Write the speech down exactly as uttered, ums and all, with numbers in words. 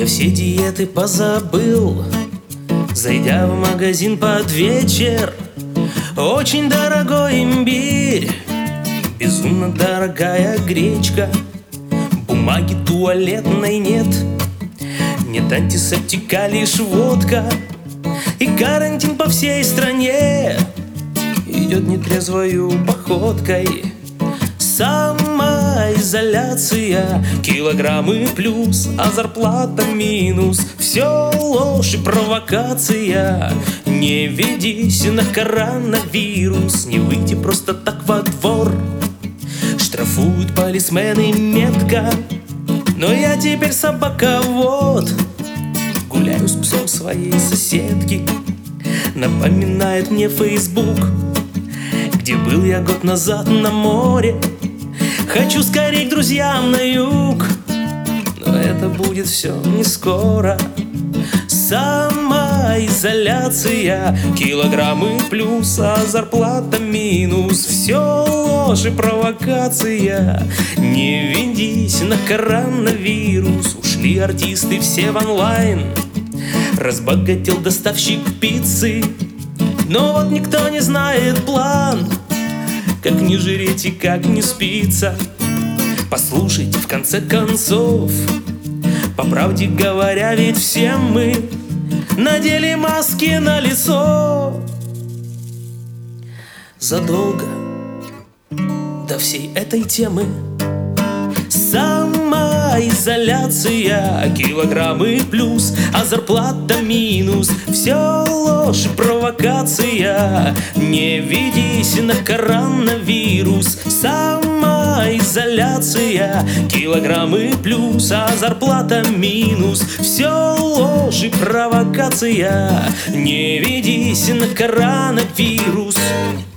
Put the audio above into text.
Я все диеты позабыл, зайдя в магазин под вечер. Очень дорогой имбирь, безумно дорогая гречка, бумаги туалетной нет, нет антисептика, лишь водка. И карантин по всей стране идет нетрезвою походкой. Самоизоляция, килограммы плюс, а зарплата минус. Все ложь и провокация. Не ведись на коронавирус, не выйти просто так во двор. Штрафуют полисмены метко, но я теперь собаковод. Гуляю с псом своей соседки, напоминает мне Facebook, где был я год назад на море. Хочу скорей к друзьям на юг, но это будет все не скоро. Самоизоляция, килограммы плюс, а зарплата минус. Все ложь и провокация. Не ведись на коронавирус. Ушли артисты все в онлайн, разбогател доставщик пиццы. Но вот никто не знает план, как не жреть и как не спится. Послушайте, в конце концов, по правде говоря, ведь все мы надели маски на лицо. Задолго до всей этой темы самоизоляция, килограммы плюс, а зарплата минус. Все ложь и провокация. Не ведись на коронавирус. Самоизоляция, килограммы плюс, а зарплата минус. Все ложь и провокация. Не ведись на коронавирус.